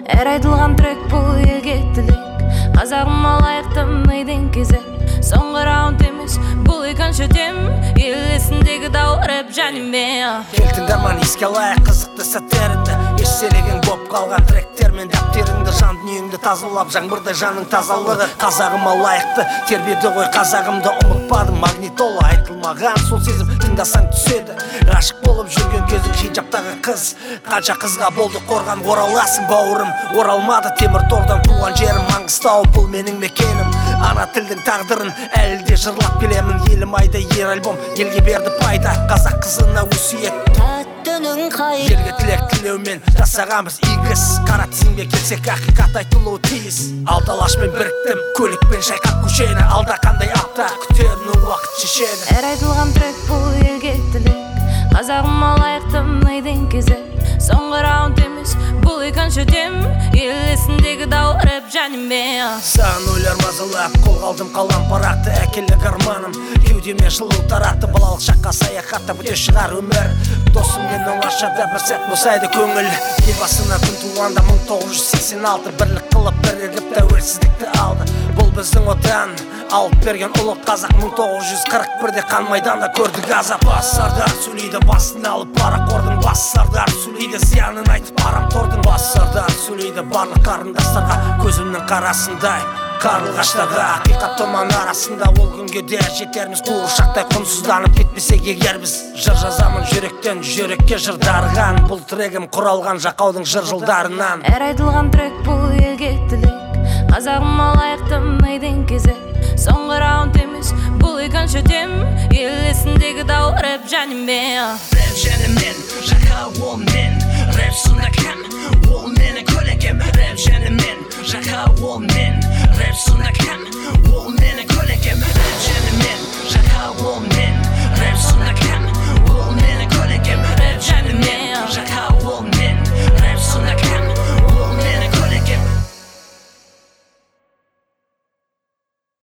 Әр айтылған трек бұл елге тілек, қазағыма лайықты мыйдың кезек. Соңғы раунд емес, бұл екінші тем, ел есіндегі дау рэп жаниме. Кел тыңдарман, еске алайық қызықты сәттеріңді, естелеген боп қалған тректермен дәптеріңді, жан дүниеңді тазалап, жаңбырдай жаның тазалығы. Қазағыма лайықты тербеді ғой, қазағымды ұмытпадым. Магнитола айтылмаған сол сезім, тыңдасаң түседі. Ғашық болып жүрген кезің хиджаптағы қыз, қанша қызға болды қорған. Ораласың бауырым, оралмады темір тордан туған жерім Маңғыстау, бұл менің мекенім. Ана тілдің тағдырын әлі де жырлап келемін. Елім айда ер альбом елге берді пайда, қазақ қызына өсиет. Тәттінің қай Елге тілек тілеумен жасағанбыз игі іс. Қара тізімге келсек ақиқат айтылуы тиіс. Алталашмен біріктім, көлікпен шайқап көшені. Алда қандай апта күтерінің уақыт шешеді. Әр айтылған трек бұл елге тілек, қазағыма лайықты мыйдың кезек. Соңғы раунд емес, бұл екінші тем, ел есіндегі дау рэп жаниме. Саған ойлар мазалап, қолға алдым қалам парақты, әкелік арманым кеудеме жылу таратты. Балалық шаққа саяхатта бүте шығар өмір, досыммен оңашада бір сәт босайды көңіл. Елбасына күн туғанда 1986, бірлік қылып бірігіп тәуелсіздікті алды. Бұл біздің отан, алып берген ұлы қазақ. 1941-де қан майданда көрдік азап. Басардар сөйлейді басын алып, парақордың басардар сөйлейді зиянын айтып арамтордың. Басардар сөйлейді барлық қарындастарға, көзімнің қарасындай қарлығаштарға. Ақиқат тұман арасында ол күнге де жетерміз. Қуыршақтай құнсызданып кетпесек егер біз. Жыр жазамын жүректен жүрекке жыр дарыған, бұл трегім құралған жақаудың жыр жылдарынан. Әр айтылған трек бұл елге тілек, қазағыма лайықты мыйдың кезек. Соңғы раунд емес, бұл екінші тем, ел есіндегі дау рэп жаниме. Рэп және мен, жақау ол мен, рэп сонда кім?